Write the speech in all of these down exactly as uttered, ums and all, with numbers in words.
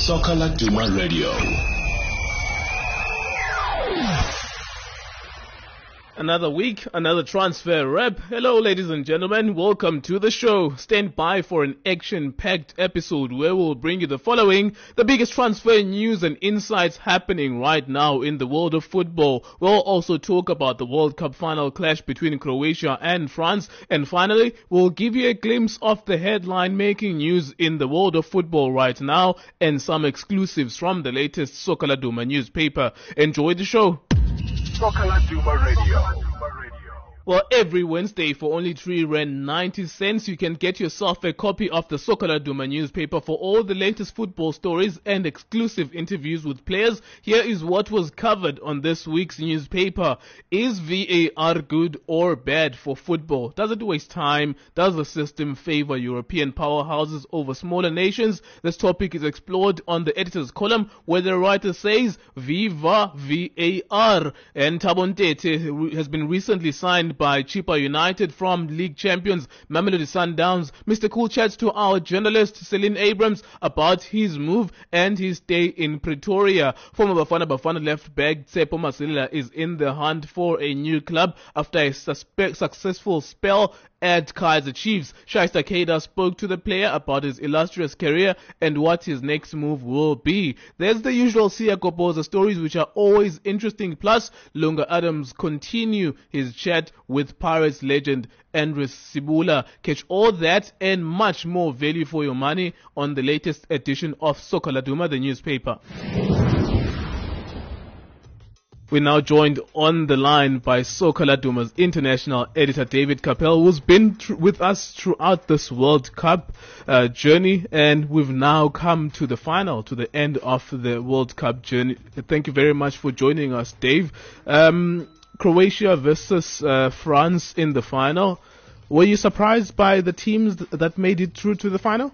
Soccer Laduma Radio. Another week, another transfer wrap. Hello ladies and gentlemen, welcome to the show. Stand by for an action-packed episode where we'll bring you the following: the biggest transfer news and insights happening right now in the world of football. We'll also talk about the World Cup final clash between Croatia and France. And finally, we'll give you a glimpse of the headline making news in the world of football right now and some exclusives from the latest Soccer Laduma newspaper. Enjoy the show. Soccer Laduma Radio. Well, every Wednesday for only three rand ninety cents, you can get yourself a copy of the Soccer Laduma newspaper for all the latest football stories and exclusive interviews with players. Here is what was covered on this week's newspaper. Is V A R good or bad for football? Does it waste time? Does the system favor European powerhouses over smaller nations? This topic is explored on the editor's column, where the writer says, Viva V A R. And Thabo Ntete has been recently signed by Chippa United from league champions Mamelodi Sundowns. Mister Cool chats to our journalist Celine Abrams about his move and his stay in Pretoria. Former Bafana Bafana left back Tsepo Masilela is in the hunt for a new club after a suspe- successful spell at Kaizer Chiefs. Shaista Keita spoke to the player about his illustrious career and what his next move will be. There's the usual Siya Kopoza stories, which are always interesting. Plus, Lunga Adams continue his chat with Pirates legend Andres Sibula. Catch all that and much more value for your money on the latest edition of Soccer Laduma, the newspaper. We're now joined on the line by Soccer Laduma's international editor David Capel, who's been tr- with us throughout this World Cup uh, journey, and we've now come to the final, to the end of the World Cup journey. Thank you very much for joining us, Dave. Um, Croatia versus uh, France in the final. Were you surprised by the teams th- that made it through to the final?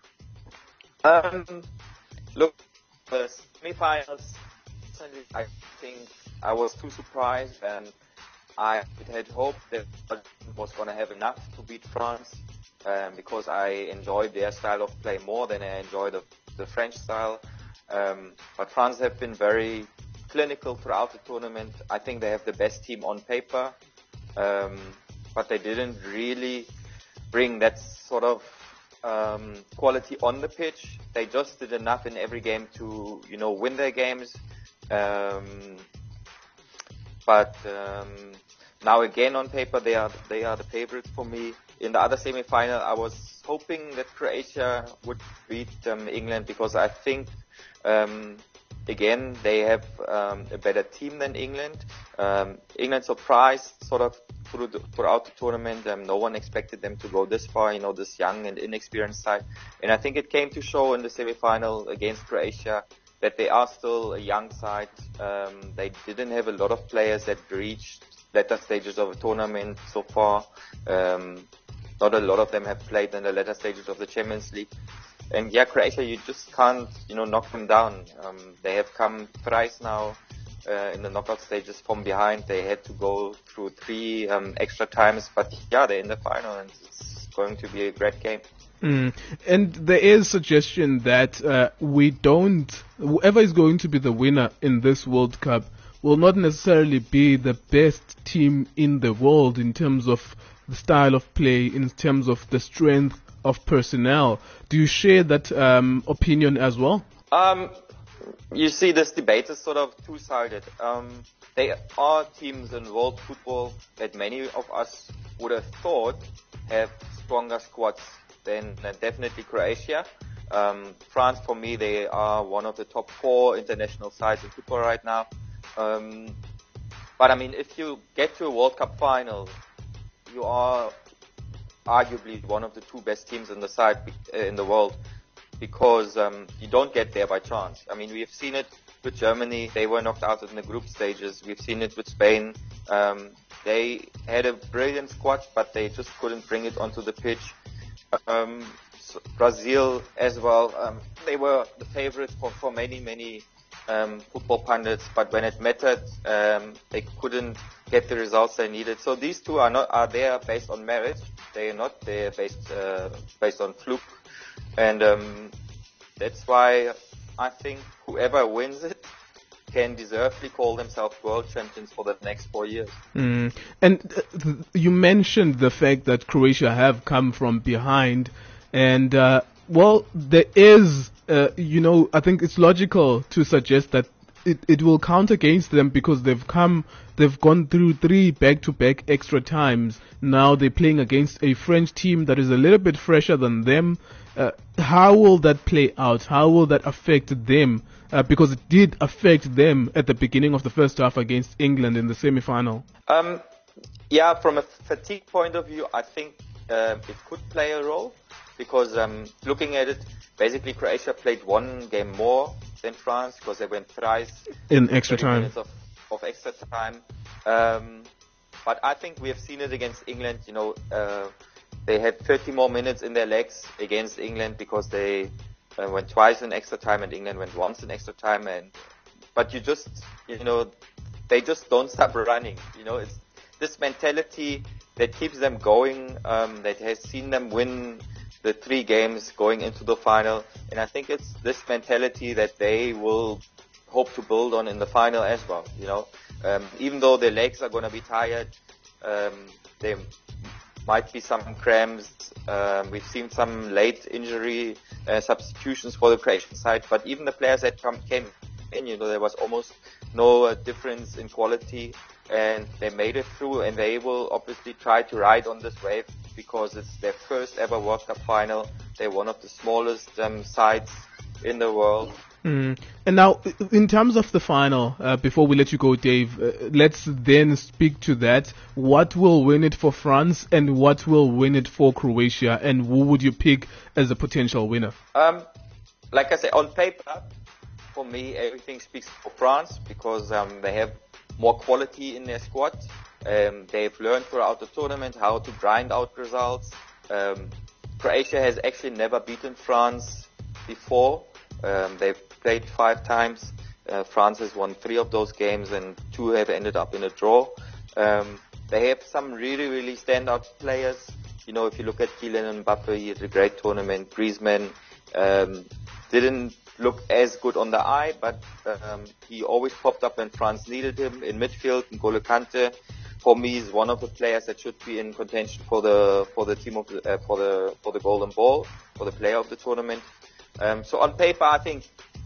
Um, look, the semi-finals, I think I was too surprised, and I had hoped that I was going to have enough to beat France, um, because I enjoyed their style of play more than I enjoyed the, the French style. Um, but France have been very clinical throughout the tournament. I think they have the best team on paper, um, but they didn't really bring that sort of um, quality on the pitch. They just did enough in every game to, you know, win their games. Um, but um, now again on paper they are they are the favorites for me. In the other semi-final, I was hoping that Croatia would beat um, England, because I think um, again they have um, a better team than England. Um, England surprised sort of through the, throughout the tournament. Um, no one expected them to go this far, you know, this young and inexperienced side. And I think it came to show in the semi-final against Croatia that they are still a young side. Um, they didn't have a lot of players that reached latter stages of a tournament so far. Um, not a lot of them have played in the latter stages of the Champions League. And yeah, Croatia, you just can't, you know, knock them down. Um, they have come thrice now uh, in the knockout stages from behind. They had to go through three um, extra times, but yeah, they're in the final, and it's going to be a great game. Mm. And there is suggestion that uh, we don't, whoever is going to be the winner in this World Cup will not necessarily be the best team in the world in terms of the style of play, in terms of the strength of personnel. Do you share that um, opinion as well? Um, you see, this debate is sort of two-sided. Um, there are teams in world football that many of us would have thought have stronger squads than uh, definitely Croatia. Um, France, for me, they are one of the top four international sides in football right now. Um, but I mean, if you get to a World Cup final, you are arguably one of the two best teams in the side uh, in the world, because um, you don't get there by chance. I mean, we've seen it with Germany; they were knocked out in the group stages. We've seen it with Spain. Um, they had a brilliant squad, but they just couldn't bring it onto the pitch. Um, so Brazil as well. Um, they were the favorites for, for many, many um, football pundits, but when it mattered, um, they couldn't get the results they needed. So these two are not are there based on merit. They are not there based uh, based on fluke, and um, that's why I think whoever wins it can deservedly call themselves world champions for the next four years. Mm. And uh, th- you mentioned the fact that Croatia have come from behind, and uh, well, there is, uh, you know, I think it's logical to suggest that it, it will count against them because they've come, they've gone through three back-to-back extra times. Now they're playing against a French team that is a little bit fresher than them. Uh, how will that play out? How will that affect them? Uh, because it did affect them at the beginning of the first half against England in the semi-final. Um, yeah, from a fatigue point of view, I think uh, it could play a role because um, looking at it, basically Croatia played one game more than France because they went thrice in extra time. Minutes of, of extra time. Um, but I think we have seen it against England. You know, uh, they had thirty more minutes in their legs against England because they Uh, went twice in extra time and England went once in extra time, and but you just you know they just don't stop running. You know, it's this mentality that keeps them going, um, that has seen them win the three games going into the final, and I think it's this mentality that they will hope to build on in the final as well. You know, um, even though their legs are going to be tired, um, they might be some cramps. Um, we've seen some late injury uh, substitutions for the Croatian side, but even the players that come, came in, you know, there was almost no uh, difference in quality, and they made it through, and they will obviously try to ride on this wave because it's their first ever World Cup final. They're one of the smallest um, sides in the world. Mm. And now, in terms of the final, uh, before we let you go, Dave, uh, let's then speak to that. What will win it for France, and what will win it for Croatia, and who would you pick as a potential winner? Um, like I said, on paper, for me, everything speaks for France because um, they have more quality in their squad. Um, they've learned throughout the tournament how to grind out results. Um, Croatia has actually never beaten France before. Um, they've played five times. Uh, France has won three of those games and two have ended up in a draw. Um, they have some really, really standout players. You know, if you look at Kylian Mbappe, he had a great tournament. Griezmann um, didn't look as good on the eye, but um, he always popped up when France needed him. In midfield, N'Golo Kante, for me, is one of the players that should be in contention for the for the team of the, uh, for the for the Golden Ball, for the player of the tournament. Um, so on paper, I think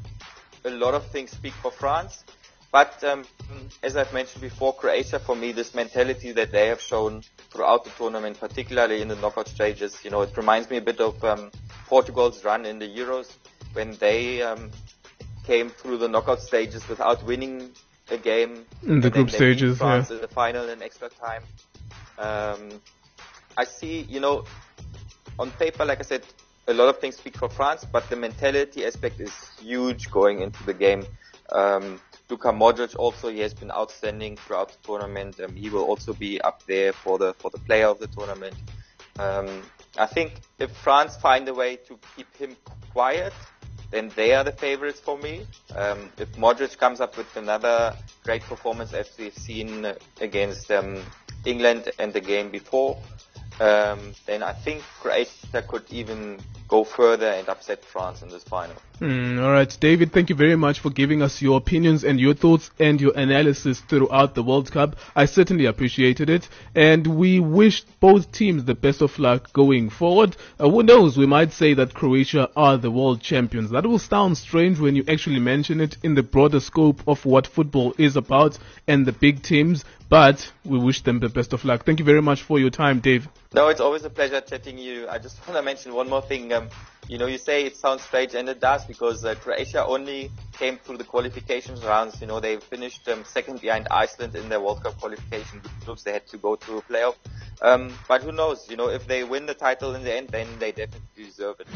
a lot of things speak for France. But um, as I've mentioned before, Croatia, for me, this mentality that they have shown throughout the tournament, particularly in the knockout stages, you know, it reminds me a bit of um, Portugal's run in the Euros when they um, came through the knockout stages without winning a game. In the group stages, France yeah. in the final in extra time. Um, I see, you know, on paper, like I said, a lot of things speak for France, but the mentality aspect is huge going into the game. Um, Luka Modric also, he has been outstanding throughout the tournament. Um, he will also be up there for the for the player of the tournament. Um, I think if France find a way to keep him quiet, then they are the favorites for me. Um, if Modric comes up with another great performance as we've seen against um, England and the game before, um, then I think Croatia could even go further and upset France in this final. Mm, all right, David, thank you very much for giving us your opinions and your thoughts and your analysis throughout the World Cup. I certainly appreciated it, and we wish both teams the best of luck going forward. Uh, who knows, we might say that Croatia are the world champions. That will sound strange when you actually mention it in the broader scope of what football is about and the big teams, but we wish them the best of luck. Thank you very much for your time, Dave. No, it's always a pleasure chatting you. I just want to mention one more thing. Um, you know, you say it sounds strange, and it does, because uh, Croatia only came through the qualifications rounds. You know, they finished um, second behind Iceland in their World Cup qualification groups. They had to go to a playoff. Um, but who knows? You know, if they win the title in the end, then they definitely deserve it.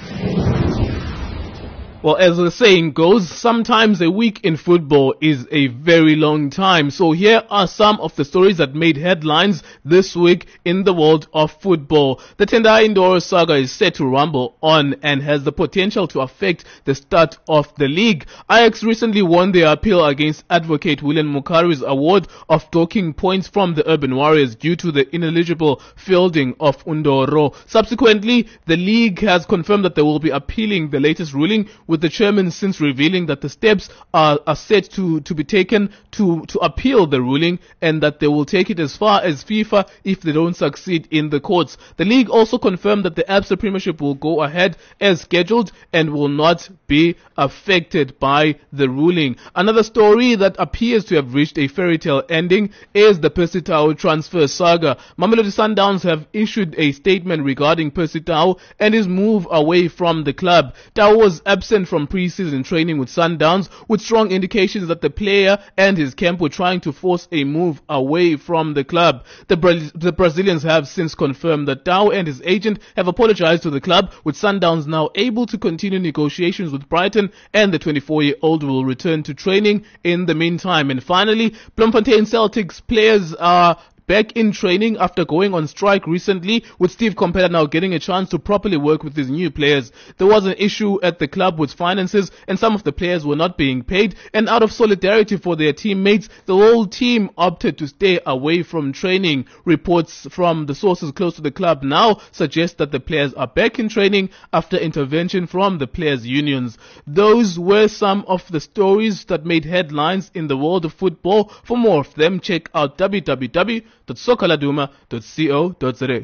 Well, as the saying goes, sometimes a week in football is a very long time. So here are some of the stories that made headlines this week in the world of football. The Tendai Ndoro saga is set to rumble on and has the potential to affect the start of the league. Ajax recently won their appeal against advocate William Mukari's award of docking points from the Urban Warriors due to the ineligible fielding of Ndoro. Subsequently, the league has confirmed that they will be appealing the latest ruling with with the chairman since revealing that the steps are, are set to, to be taken to, to appeal the ruling, and that they will take it as far as FIFA if they don't succeed in the courts. The league also confirmed that the Absa Premiership will go ahead as scheduled and will not be affected by the ruling. Another story that appears to have reached a fairy tale ending is the Percy Tau transfer saga. Mamelodi Sundowns have issued a statement regarding Percy Tau and his move away from the club. Tau was absent from pre-season training with Sundowns, with strong indications that the player and his camp were trying to force a move away from the club. The, Bra- the Brazilians have since confirmed that Tau and his agent have apologized to the club, with Sundowns now able to continue negotiations with Brighton, and the twenty-four-year-old will return to training in the meantime. And finally, Bloemfontein Celtics players are back in training after going on strike recently, with Steve Compella now getting a chance to properly work with his new players. There was an issue at the club with finances, and some of the players were not being paid, and out of solidarity for their teammates, the whole team opted to stay away from training. Reports from the sources close to the club now suggest that the players are back in training after intervention from the players' unions. Those were some of the stories that made headlines in the world of football. For more of them, check out w w w dot sokaladuma dot co dot za.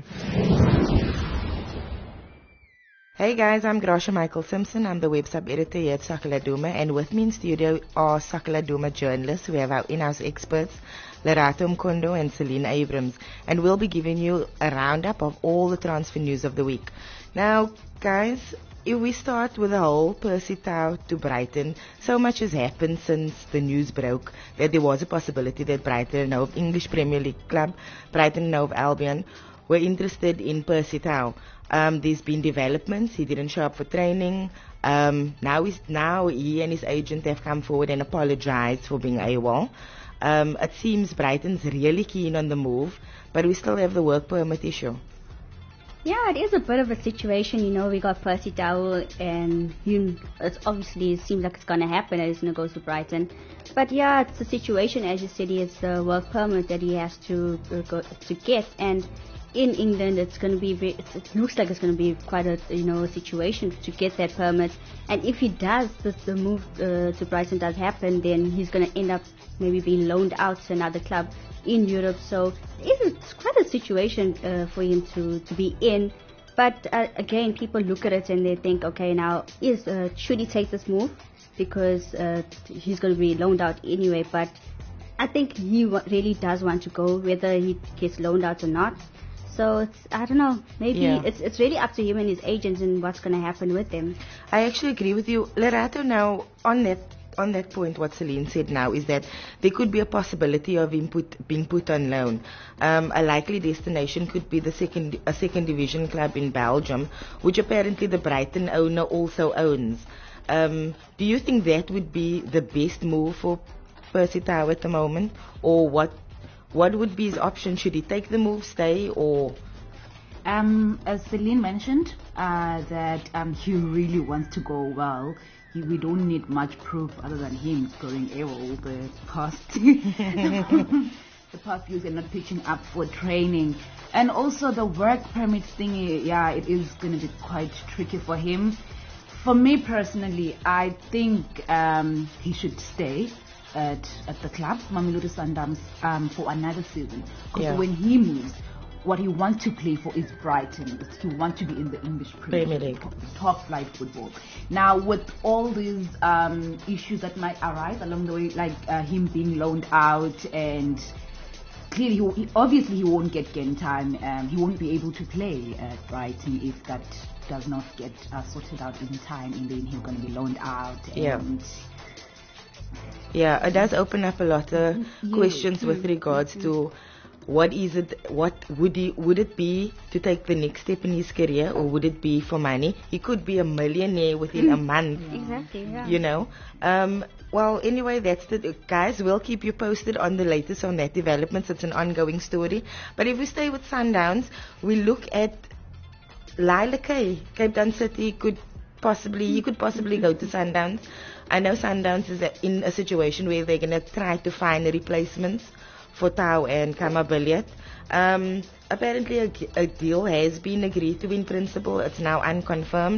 Hey guys, I'm Grasha Michael Simpson. I'm the web sub-editor here at Sakaladuma, and with me in studio are Sakaladuma journalists. We have our in-house experts, Lerato Mkondo and Selena Abrams, and we'll be giving you a roundup of all the transfer news of the week. Now, guys, if we start with the whole Percy Tau to Brighton, so much has happened since the news broke that there was a possibility that Brighton and Hove English Premier League club, Brighton and Hove Albion, were interested in Percy Tau. Um, there's been developments. He didn't show up for training. Um, now, he's, now he and his agent have come forward and apologized for being AWOL. Um, it seems Brighton's really keen on the move, but we still have the work permit issue. Yeah, it is a bit of a situation, you know. We got Percy Tau, and you, it's obviously it seems like it's going to happen. That he's going to go to Brighton. But yeah, it's a situation, as you said, it's the work permit that he has to uh, go to get. And in England, it's going to be, very, it's, it looks like it's going to be quite a, you know, a situation to get that permit. And if he does, the, the move uh, to Brighton does happen, then he's going to end up maybe being loaned out to another club in Europe. So it's quite a situation uh, for him to, to be in. But uh, again, people look at it and they think, okay, now is uh, should he take this move, because uh, he's going to be loaned out anyway. But I think he w- really does want to go, whether he gets loaned out or not. So it's, I don't know, maybe yeah. it's it's really up to him and his agents and what's going to happen with them. I actually agree with you, Lerato. Now on that on that point, what Celine said now is that there could be a possibility of him put, being put on loan. Um, a likely destination could be the second a second division club in Belgium, which apparently the Brighton owner also owns. Um, do you think that would be the best move for Percy Tau at the moment, or what? What would be his option? Should he take the move, stay, or? Um, as Celine mentioned, uh, that um, he really wants to go well. He, we don't need much proof other than him scoring AWOL the past the past years and not pitching up for training. And also the work permit thing, yeah, it is going to be quite tricky for him. For me personally, I think um, he should stay at, at the club, Mamelodi Sundowns, um, for another season. Because Yeah. when he moves, what he wants to play for is Brighton. It's, he wants to be in the English Premier Premier League, League. top flight football. Now, with all these um, issues that might arise along the way, like uh, him being loaned out, and clearly, he, he, obviously, he won't get game time. Um, he won't be able to play at Brighton if that does not get uh, sorted out in time, and then he's going to be loaned out. Yeah. And Yeah, it does open up a lot of Yeah. questions with regards to what is it, what would he, would it be to take the next step in his career, or would it be for money? He could be a millionaire within a month, Exactly, yeah. you know. Um, well, anyway, that's the, guys, we'll keep you posted on the latest on that developments. It's an ongoing story. But if we stay with Sundowns, we look at Lila Kay, Cape Town City could possibly, he could possibly go to Sundowns. I know Sundowns is a, in a situation where they're going to try to find replacements for Tau and Kama Billiat. Um, apparently a, a deal has been agreed to in principle. It's now unconfirmed.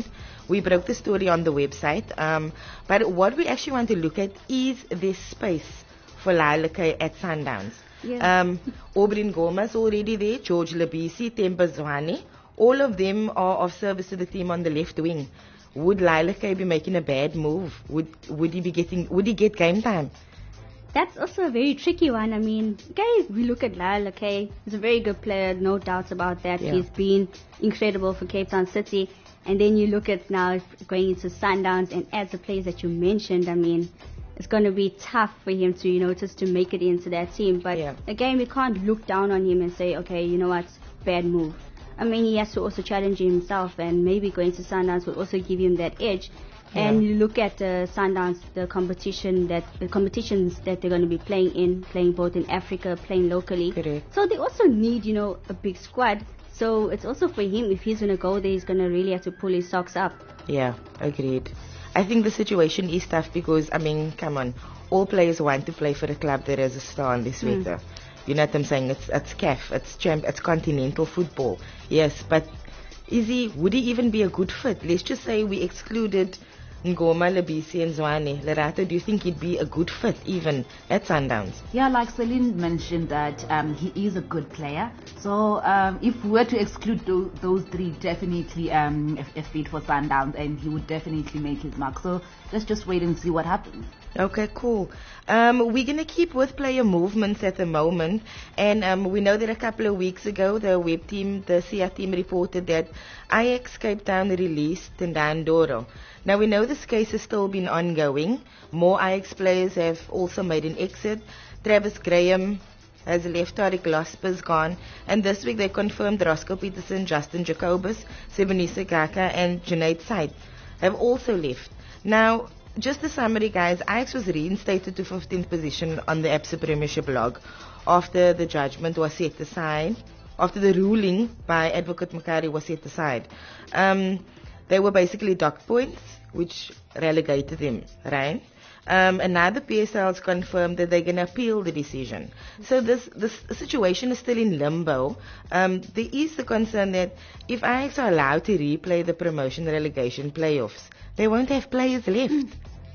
we broke the story on the website. Um, but what we actually want to look at is this space for Lila Kay at Sundowns. Yeah. Um, Aubrey Ngoma's already there, George Labisi, Temba Zwane. All of them are of service to the team on the left wing. Would Lila Kay be making a bad move? Would would he be getting? Would he get game time? That's also a very tricky one. I mean, okay, we look at Lyle, okay, he's a very good player, no doubts about that. Yeah. He's been incredible for Cape Town City. And then you look at now going into Sundowns, and as the players that you mentioned, I mean, it's going to be tough for him to, you know, just to make it into that team. But Yeah. again, we can't look down on him and say, okay, you know what, bad move. I mean, he has to also challenge himself, and maybe going to Sundowns will also give him that edge. And Yeah. you look at uh, Sundowns, the competition that the competitions that they're going to be playing in, playing both in Africa, playing locally. Correct. So they also need, you know, a big squad. So it's also for him, if he's going to go there, he's going to really have to pull his socks up. Yeah, agreed. I think the situation is tough because, I mean, come on, all players want to play for a club that has a star on their sweater. You know what I'm saying? It's it's C A F, it's champ, it's continental football. Yes, but is he? Would he even be a good fit? Let's just say we excluded Ngoma, Labisi, and Zwane. Lerato, do you think he'd be a good fit even at Sundowns? Yeah, like Celine mentioned that um, he is a good player. So um, if we were to exclude tho- those three, definitely um, a, a fit for Sundowns, and he would definitely make his mark. So let's just wait and see what happens. Okay, cool. Um, we're going to keep with player movements at the moment. And um, we know that a couple of weeks ago, the web team, the C R team reported that Ajax Cape Town released Tendai Ndoro. Now, we know this case has still been ongoing. More Ajax players have also made an exit. Travis Graham has left, Tariq Losper's gone. And this week they confirmed Roscoe Peterson, Justin Jacobus, Sebonisa Gaka, and Junaid Said have also left. Now, just a summary, guys. Ajax was reinstated to fifteenth position on the Absa Premiership log after the judgment was set aside, after the ruling by Advocate Makari was set aside. Um, they were basically docked points, which relegated them, right? Um, and now the P S L's confirmed that they're going to appeal the decision. So this this situation is still in limbo. Um, there is the concern that if Ajax are allowed to replay the promotion relegation playoffs, they won't have players left.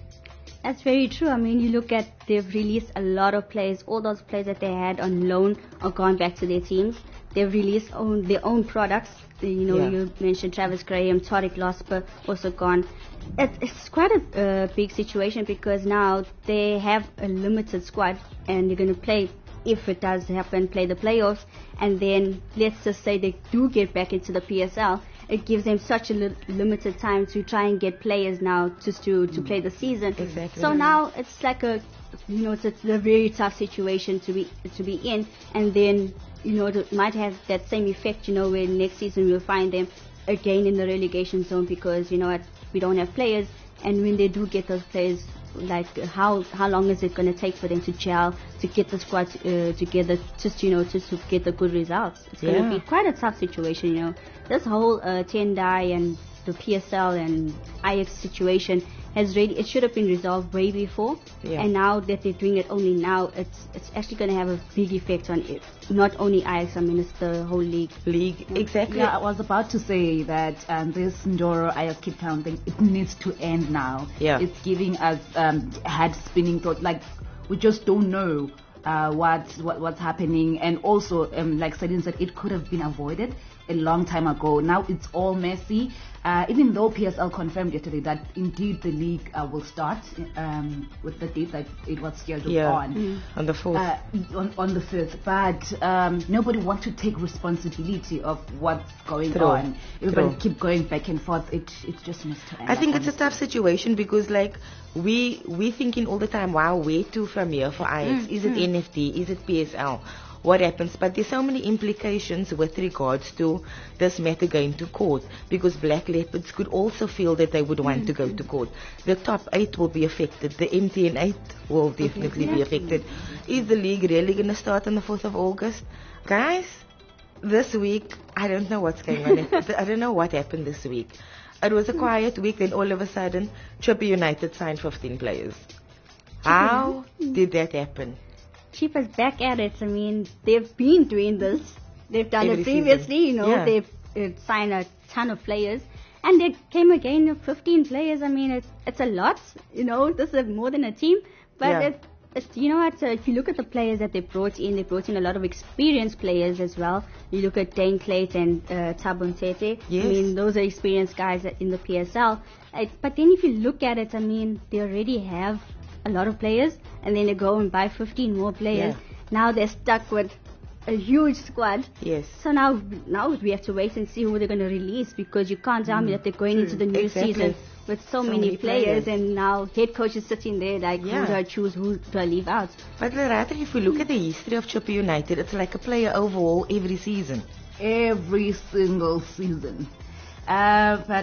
That's very true. I mean, you look at, they've released a lot of players. All those players that they had on loan are gone back to their teams. They've released own, their own products. You know, Yeah. you mentioned Travis Graham, Tariq Losper also gone. It, it's quite a uh, big situation because now they have a limited squad and they're going to play, if it does happen, play the playoffs. And then let's just say they do get back into the P S L. It gives them such a li- limited time to try and get players now just to, to play the season. Exactly. So now it's like a, you know, it's a, a very tough situation to be to be in. And then, you know, it might have that same effect, you know, where next season we'll find them again in the relegation zone because, you know what, we don't have players. And when they do get those players, like how how long is it going to take for them to gel, to get the squad uh, together, just, you know, just to get the good results? It's going to Yeah. be quite a tough situation, you know. This whole uh, Tendai and the P S L and Ajax situation has really, it should have been resolved way before. Yeah. And now that they're doing it only now, it's it's actually going to have a big effect on it. Not only Ajax, I mean, it's the whole league. League, exactly. Yeah, I was about to say that um, this Ndoro Ajax Cape Town thing, it needs to end now. Yeah. It's giving us um, head spinning thought. Like, we just don't know uh, what, what what's happening. And also, um, like Celine said, it could have been avoided a long time ago. Now it's all messy. Uh, even though P S L confirmed yesterday that indeed the league uh, will start um, with the date that it was scheduled Yeah, on. on the fourth. Uh, on, on the fifth, but um, nobody wants to take responsibility of what's going True. on. Everybody True. keep going back and forth. It it just needs to end. I think up, it's a tough situation because, like, we we thinking all the time, wow, where to from here for Ajax? Is it N F D? Is it P S L? What happens? But there's so many implications with regards to this matter going to court because Black Leopards could also feel that they would want to go to court. The top eight will be affected. The M T N eight will definitely be affected. Is the league really going to start on the fourth of August? Guys, this week, I don't know what's going on. I don't know what happened this week. It was a quiet week, then all of a sudden, Chippa United signed fifteen players. How did that happen? Chief is back at it. I mean, they've been doing this. They've done Every it previously, season. you know. Yeah. They've uh, signed a ton of players. And they came again of fifteen players. I mean, it's, it's a lot. You know, this is more than a team. But Yeah. it's, it's, you know what, uh, if you look at the players that they brought in, they brought in a lot of experienced players as well. You look at Dane Clayt and uh, Thabo Mtete. Yes. I mean, those are experienced guys in the P S L. Uh, but then if you look at it, I mean, they already have a lot of players, and then they go and buy fifteen more players. Yeah. Now they're stuck with a huge squad. Yes. So now, now we have to wait and see who they're going to release, because you can't tell me that they're going into the new Exactly. season with so, So many, many players, players. and now head coach is sitting there like, Yeah. who do I choose, who do I leave out? But Lerato, if we look at the history of Chippa United, it's like a player overhaul every season. Every single season. Uh, but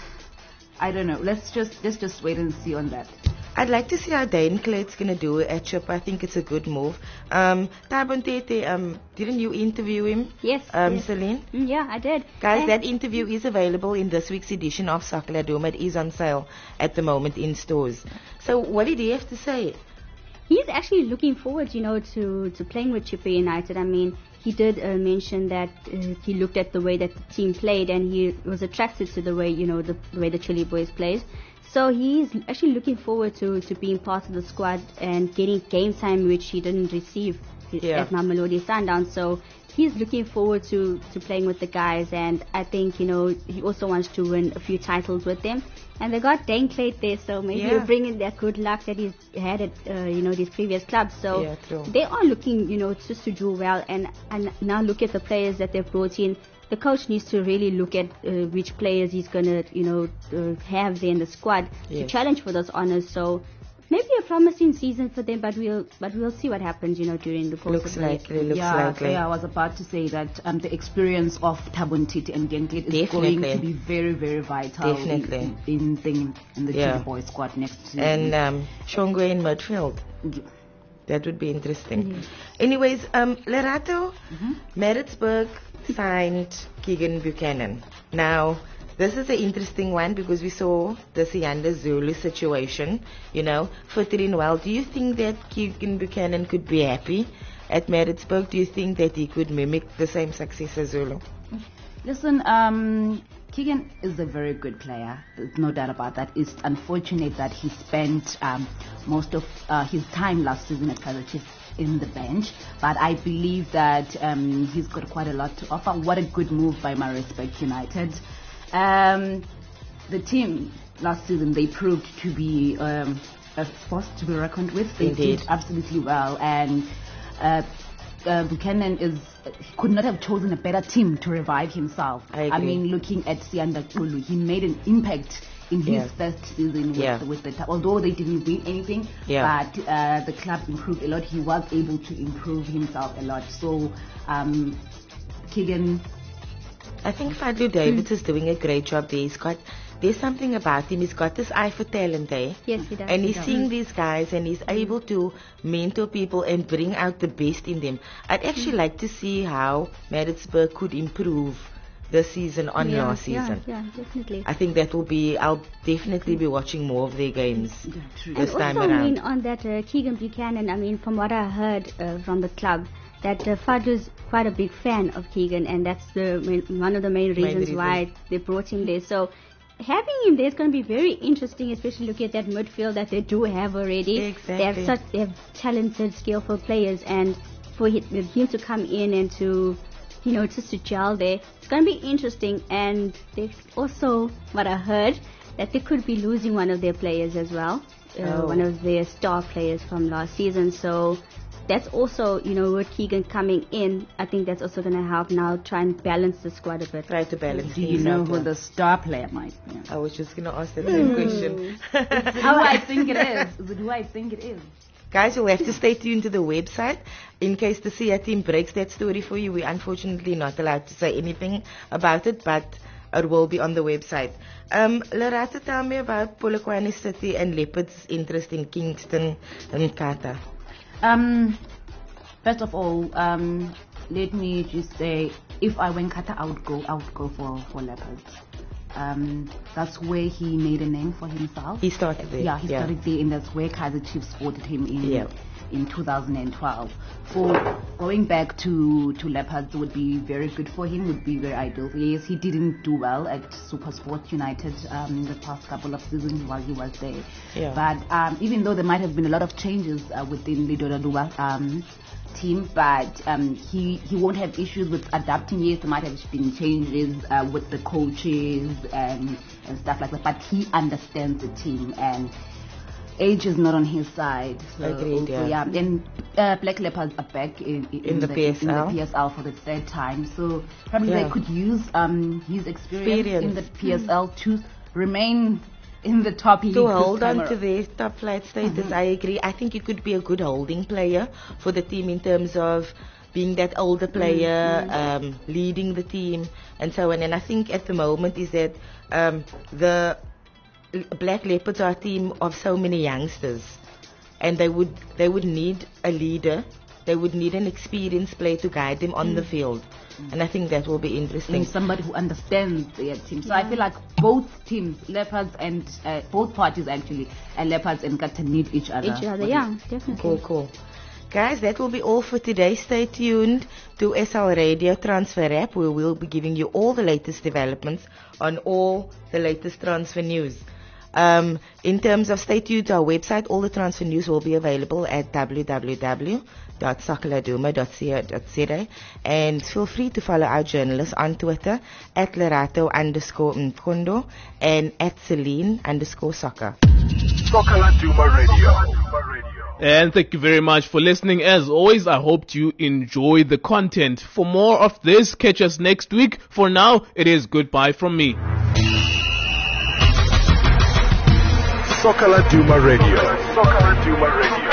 I don't know. Let's just let's just wait and see on that. I'd like to see how Dane Clayt's going to do at Chippa. I think it's a good move. Um, Thabo Mtete, um, didn't you interview him? Yes. Um, yes. Celine? Mm, yeah, I did. Guys, And- that interview is available in this week's edition of Soccer Laduma. It is on sale at the moment in stores. So what did he have to say? He's actually looking forward, you know, to, to playing with Chippa United. I mean, he did uh, mention that uh, he looked at the way that the team played, and he was attracted to the way, you know, the, the way the Chile Boys plays. So he's actually looking forward to, to being part of the squad and getting game time, which he didn't receive Yeah. at Mamelodi Sundowns. So he's looking forward to, to playing with the guys, and I think, you know, he also wants to win a few titles with them. And they got Dane Clayt there, so maybe Yeah. he'll bring in that good luck that he's had at, uh, you know, these previous clubs. So Yeah, true. they are looking, you know, just to do well. And, and now look at the players that they've brought in. The coach needs to really look at uh, which players he's going to, you know, uh, have there in the squad to Yes. challenge for those honors. So maybe a promising season for them, but we'll but we'll see what happens, you know, during the course Looks of the like it looks yeah, likely. yeah, I was about to say that um, the experience of Thabo Mtete and Dane Clayt is Definitely. going to be very, very vital Definitely. in, in, in, in the Yeah. Chile Boys squad next season. And um, Shongwe in midfield. That would be interesting. Anyways, um, Lerato, Maritzburg signed Keegan Buchanan. Now, this is an interesting one because we saw the Sianda Zulu situation, you know, fitting well. Do you think that Keegan Buchanan could be happy at Maritzburg? Do you think that he could mimic the same success as Zulu? Listen, um, Keegan is a very good player. There's no doubt about that. It's unfortunate that he spent um, most of uh, his time last season at Kaizer Chiefs in the bench. But I believe that um, he's got quite a lot to offer. What a good move by Maritzburg United. Um, the team last season, they proved to be um, a force to be reckoned with. They Indeed. did absolutely well. And uh, uh, Buchanan is could not have chosen a better team to revive himself. I agree. mean, looking at Sianda Kulu, he made an impact in his Yeah. first season with, Yeah. with the club. Although they didn't win anything, Yeah. but uh, the club improved a lot. He was able to improve himself a lot. So, um, Keegan, I think Fadlu Davids is doing a great job there. He's got, there's something about him. He's got this eye for talent, eh? Yes, he does. And he he's does. seeing these guys and he's able to mentor people and bring out the best in them. I'd actually like to see how Maritzburg could improve this season on yeah, last season. Yeah, yeah, definitely. I think that will be, I'll definitely be watching more of their games true. this and time also, I around. mean, on that uh, Keegan Buchanan, I mean, from what I heard uh, from the club, that uh, Fadlu's quite a big fan of Keegan, and that's the main, one of the main reasons reason. why they brought him there. So having him there is going to be very interesting, especially looking at that midfield that they do have already. Exactly. They have such they have talented, skillful players, and for him, him to come in and to, you know, just to gel there, it's going to be interesting. And they also, what I heard, that they could be losing one of their players as well, uh, Oh. one of their star players from last season. So that's also, you know, with Keegan coming in, I think that's also going to help now try and balance the squad a bit. Try to balance do you things know out, who yeah. the star player might be? I was just going to ask that same question. Who I think it is. Is it who I think it is? Guys, you'll have to stay tuned to the website in case the S I A team breaks that story for you. We're unfortunately not allowed to say anything about it, but it will be on the website. Um, Lerato, tell me about Polokwane City and Leopards' interest in Kingston and Kata. Um, first of all, um, let me just say, if I went Qatar, I would go. I would go for for Leopards. Um, that's where he made a name for himself. He started there. Yeah, he yeah. started there, and that's where Kaizer Chiefs spotted him in Yeah. in two thousand twelve. For going back to to Leopards would be very good for him. Would be very ideal. Yes, he didn't do well at SuperSport United um, the past couple of seasons while he was there. Yeah. But um, even though there might have been a lot of changes uh, within the Doraduba um, team, but um, he he won't have issues with adapting. Yes, there might have been changes uh, with the coaches and and stuff like that, but he understands the team, and age is not on his side. So Agreed, also, yeah. yeah. And uh, Black Leopards are back in, in, In the P S L. in the P S L for the third time, so probably Yeah. they could use um, his experience, Experience. in the P S L to remain in the top league. To this hold time on to around. their top flight status, Mm-hmm. I agree. I think you could be a good holding player for the team in terms of being that older player, Mm-hmm. um, leading the team, and so on. And I think at the moment is that um, the L- Black Leopards are a team of so many youngsters, and they would they would need a leader. They would need an experienced player to guide them on the field, and I think that will be interesting. And somebody who understands their team. So I feel like both teams, Leopards and uh, both parties actually, uh, Leopards and Kata need each other. Each other, for yeah, this. definitely. Cool, cool. Guys, that will be all for today. Stay tuned to S L Radio Transfer App, where we'll be giving you all the latest developments on all the latest transfer news. Um, in terms of stay tuned to our website, all the transfer news will be available at w w w dot sakaladuma dot co dot za, and feel free to follow our journalists on Twitter at Lerato underscore Mkondo and at Celine underscore soccer. Sakaladuma Radio. And thank you very much for listening. As always, I hope you enjoy the content. For more of this, catch us next week. For now, it is goodbye from me. Sakaladuma Radio. Sakaladuma Radio.